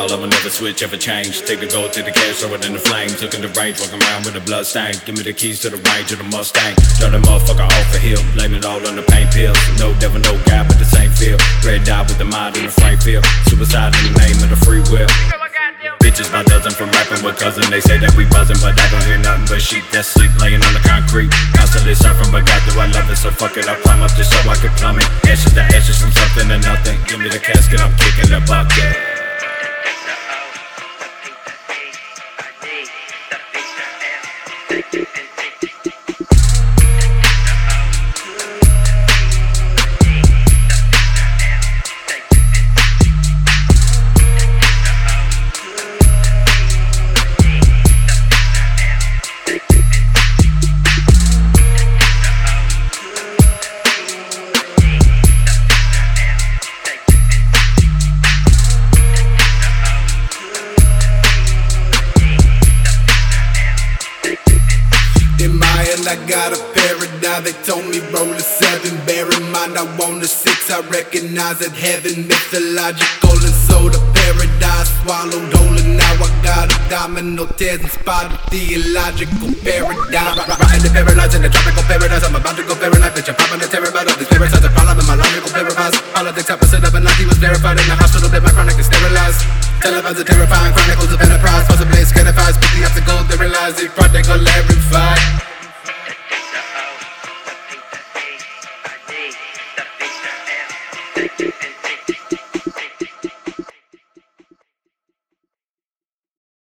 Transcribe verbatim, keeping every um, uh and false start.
all, I will never switch, ever change. Take the gold, take the cash, throw it in the flames. Look in the range, walking around with a blood stain. Give me the keys to the range of the Mustang. Drop the motherfucker off a hill, blame it all on the pain pills. No devil, no God, but the same feel. Red dot with the mind in the frame feel. Suicide in the name of the free will. Bitches my dozen from rapping with cousin. They say that we buzzing, but I don't hear nothing but sheep that sleep laying on the concrete. Constantly surfing, but God do I love it, so fuck it, I'll climb up this so I can plummet. Ashes to ashes from something to nothing. Give me the casket, I'm kicking the bucket. I got a paradigm, they told me roll a seven. Bear in mind I want a six, I recognize that heaven mythological. And so the paradise swallowed whole, and now I got a domino tears inspired theological paradigm. Riding the paralyzed in the tropical paradise, I'm about to go paralyzed, bitch, I'm popping the terror out of these parasites. A problem in my logical paralyzed. Politics opposite of an like he was verified in the hospital, bed my chronic is sterilized. Televised the terrifying chronicles of enterprise, possibly scarified, speak the obstacles, they realize the prodigal every fight.